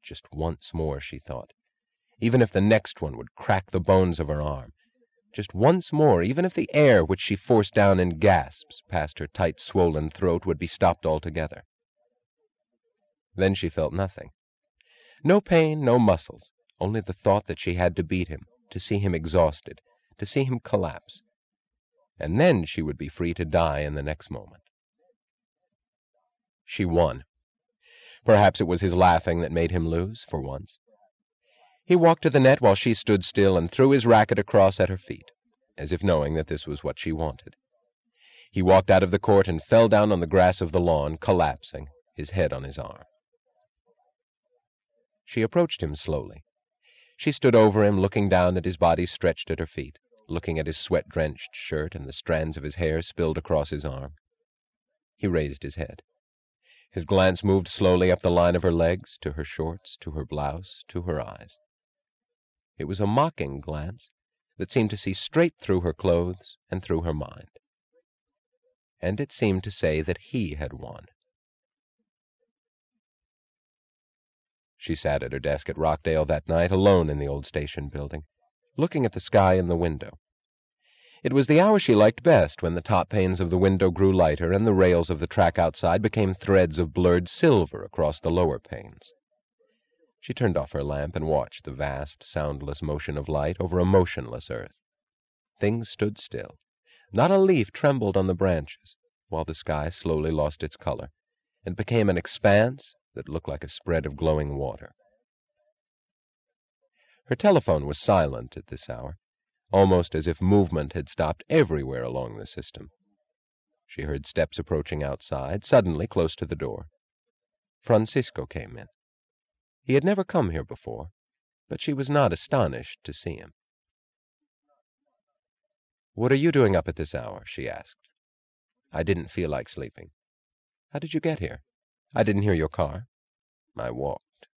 Just once more, she thought. Even if the next one would crack the bones of her arm. Just once more, even if the air which she forced down in gasps past her tight, swollen throat would be stopped altogether. Then she felt nothing. No pain, no muscles, only the thought that she had to beat him, to see him exhausted, to see him collapse. And then she would be free to die in the next moment. She won. Perhaps it was his laughing that made him lose, for once. He walked to the net while she stood still and threw his racket across at her feet, as if knowing that this was what she wanted. He walked out of the court and fell down on the grass of the lawn, collapsing, his head on his arm. She approached him slowly. She stood over him, looking down at his body stretched at her feet, looking at his sweat-drenched shirt and the strands of his hair spilled across his arm. He raised his head. His glance moved slowly up the line of her legs, to her shorts, to her blouse, to her eyes. It was a mocking glance that seemed to see straight through her clothes and through her mind. And it seemed to say that he had won. She sat at her desk at Rockdale that night, alone in the old station building, looking at the sky in the window. It was the hour she liked best, when the top panes of the window grew lighter and the rails of the track outside became threads of blurred silver across the lower panes. She turned off her lamp and watched the vast, soundless motion of light over a motionless earth. Things stood still. Not a leaf trembled on the branches, while the sky slowly lost its color and became an expanse that looked like a spread of glowing water. Her telephone was silent at this hour, almost as if movement had stopped everywhere along the system. She heard steps approaching outside, suddenly close to the door. Francisco came in. He had never come here before, but she was not astonished to see him. "What are you doing up at this hour?" she asked. "I didn't feel like sleeping." "How did you get here?" "I didn't hear your car." "I walked."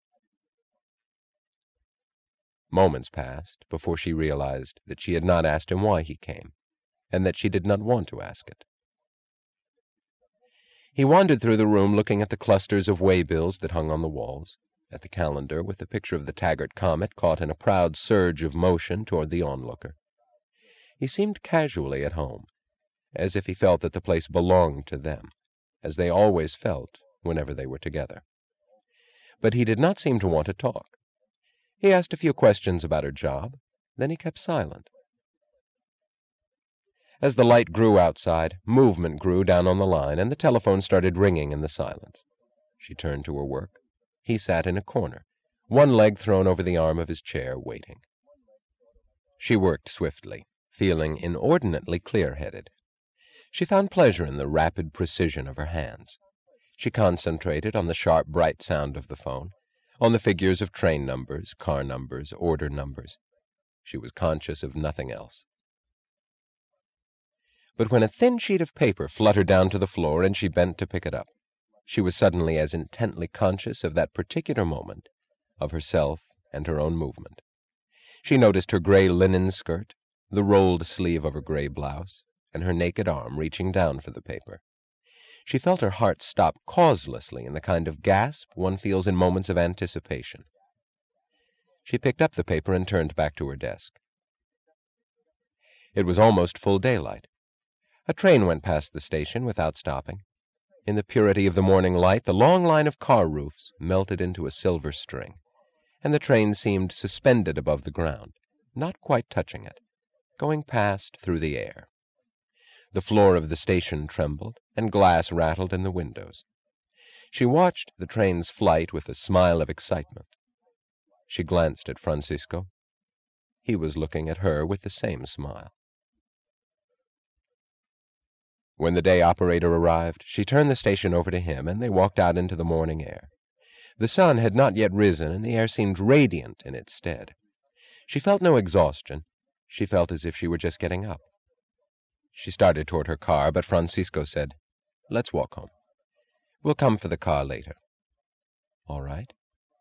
Moments passed before she realized that she had not asked him why he came, and that she did not want to ask it. He wandered through the room, looking at the clusters of waybills that hung on the walls, at the calendar with the picture of the Taggart Comet caught in a proud surge of motion toward the onlooker. He seemed casually at home, as if he felt that the place belonged to them, as they always felt whenever they were together. But he did not seem to want to talk. He asked a few questions about her job, then he kept silent. As the light grew outside, movement grew down on the line, and the telephone started ringing in the silence. She turned to her work. He sat in a corner, one leg thrown over the arm of his chair, waiting. She worked swiftly, feeling inordinately clear-headed. She found pleasure in the rapid precision of her hands. She concentrated on the sharp, bright sound of the phone, on the figures of train numbers, car numbers, order numbers. She was conscious of nothing else. But when a thin sheet of paper fluttered down to the floor and she bent to pick it up, she was suddenly as intently conscious of that particular moment, of herself and her own movement. She noticed her gray linen skirt, the rolled sleeve of her gray blouse, and her naked arm reaching down for the paper. She felt her heart stop causelessly in the kind of gasp one feels in moments of anticipation. She picked up the paper and turned back to her desk. It was almost full daylight. A train went past the station without stopping. In the purity of the morning light, the long line of car roofs melted into a silver string, and the train seemed suspended above the ground, not quite touching it, going past through the air. The floor of the station trembled, and glass rattled in the windows. She watched the train's flight with a smile of excitement. She glanced at Francisco. He was looking at her with the same smile. When the day operator arrived, she turned the station over to him, and they walked out into the morning air. The sun had not yet risen, and the air seemed radiant in its stead. She felt no exhaustion. She felt as if she were just getting up. She started toward her car, but Francisco said, "Let's walk home. We'll come for the car later." "All right."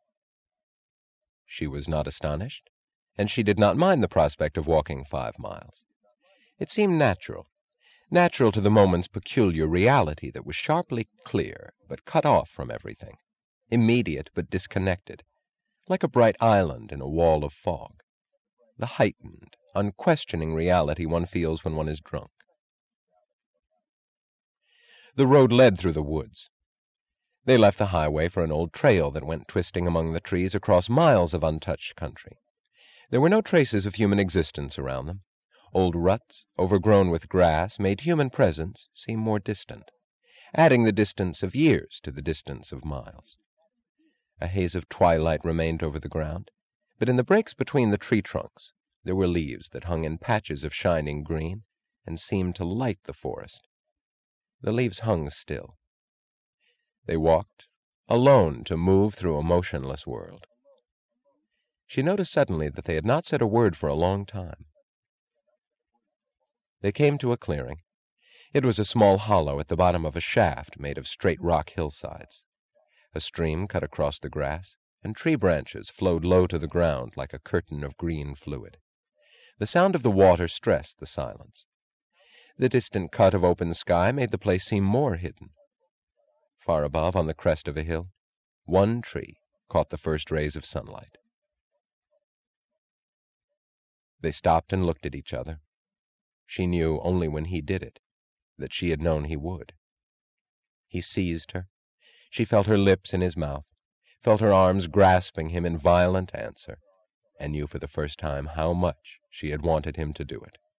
She was not astonished, and she did not mind the prospect of walking 5 miles. It seemed natural to the moment's peculiar reality that was sharply clear, but cut off from everything, immediate but disconnected, like a bright island in a wall of fog, the heightened, unquestioning reality one feels when one is drunk. The road led through the woods. They left the highway for an old trail that went twisting among the trees across miles of untouched country. There were no traces of human existence around them. Old ruts, overgrown with grass, made human presence seem more distant, adding the distance of years to the distance of miles. A haze of twilight remained over the ground, but in the breaks between the tree trunks there were leaves that hung in patches of shining green and seemed to light the forest. The leaves hung still. They walked, alone, to move through a motionless world. She noticed suddenly that they had not said a word for a long time. They came to a clearing. It was a small hollow at the bottom of a shaft made of straight rock hillsides. A stream cut across the grass, and tree branches flowed low to the ground like a curtain of green fluid. The sound of the water stressed the silence. The distant cut of open sky made the place seem more hidden. Far above, on the crest of a hill, one tree caught the first rays of sunlight. They stopped and looked at each other. She knew only when he did it that she had known he would. He seized her. She felt her lips in his mouth, felt her arms grasping him in violent answer, and knew for the first time how much she had wanted him to do it.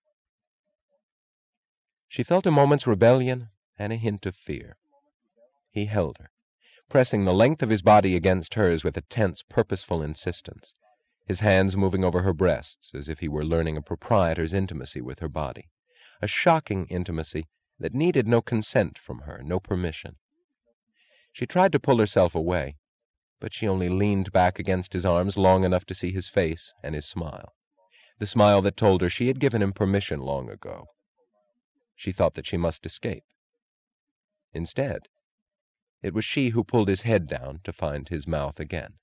She felt a moment's rebellion and a hint of fear. He held her, pressing the length of his body against hers with a tense, purposeful insistence, his hands moving over her breasts as if he were learning a proprietor's intimacy with her body, a shocking intimacy that needed no consent from her, no permission. She tried to pull herself away, but she only leaned back against his arms long enough to see his face and his smile, the smile that told her she had given him permission long ago. She thought that she must escape. Instead, it was she who pulled his head down to find his mouth again.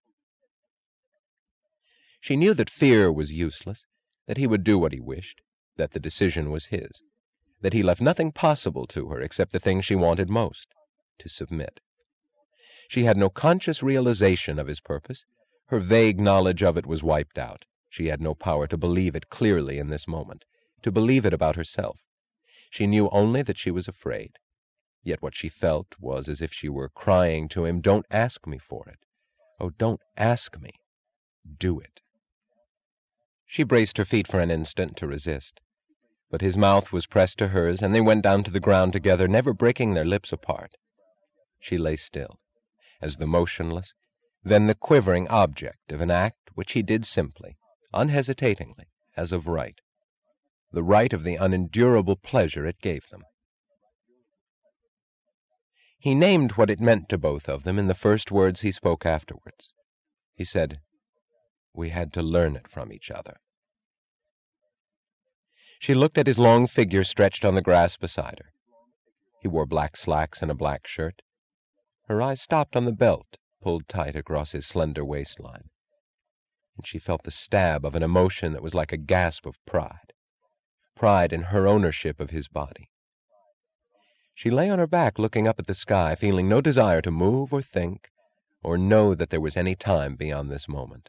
She knew that fear was useless, that he would do what he wished, that the decision was his, that he left nothing possible to her except the thing she wanted most, to submit. She had no conscious realization of his purpose. Her vague knowledge of it was wiped out. She had no power to believe it clearly in this moment, to believe it about herself. She knew only that she was afraid. Yet what she felt was as if she were crying to him, "Don't ask me for it. Oh, don't ask me. Do it." She braced her feet for an instant to resist, but his mouth was pressed to hers, and they went down to the ground together, never breaking their lips apart. She lay still, as the motionless, then the quivering object of an act which he did simply, unhesitatingly, as of right, the right of the unendurable pleasure it gave them. He named what it meant to both of them in the first words he spoke afterwards. He said, "We had to learn it from each other." She looked at his long figure stretched on the grass beside her. He wore black slacks and a black shirt. Her eyes stopped on the belt pulled tight across his slender waistline, and she felt the stab of an emotion that was like a gasp of pride in her ownership of his body. She lay on her back looking up at the sky, feeling no desire to move or think or know that there was any time beyond this moment.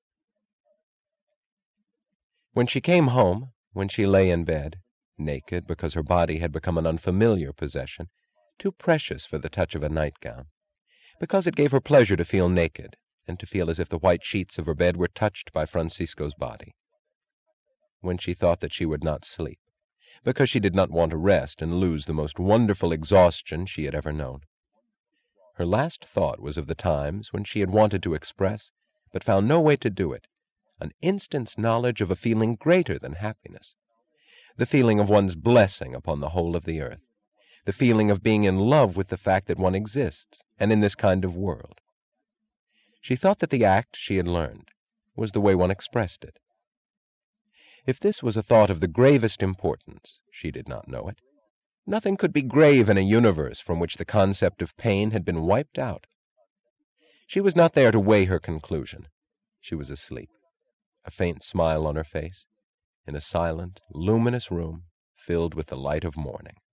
When she came home, when she lay in bed, naked because her body had become an unfamiliar possession, too precious for the touch of a nightgown, because it gave her pleasure to feel naked and to feel as if the white sheets of her bed were touched by Francisco's body. When she thought that she would not sleep, because she did not want to rest and lose the most wonderful exhaustion she had ever known. Her last thought was of the times when she had wanted to express, but found no way to do it, an instant's knowledge of a feeling greater than happiness, the feeling of one's blessing upon the whole of the earth, the feeling of being in love with the fact that one exists, and in this kind of world. She thought that the act she had learned was the way one expressed it. If this was a thought of the gravest importance, she did not know it. Nothing could be grave in a universe from which the concept of pain had been wiped out. She was not there to weigh her conclusion. She was asleep, a faint smile on her face, in a silent, luminous room filled with the light of morning.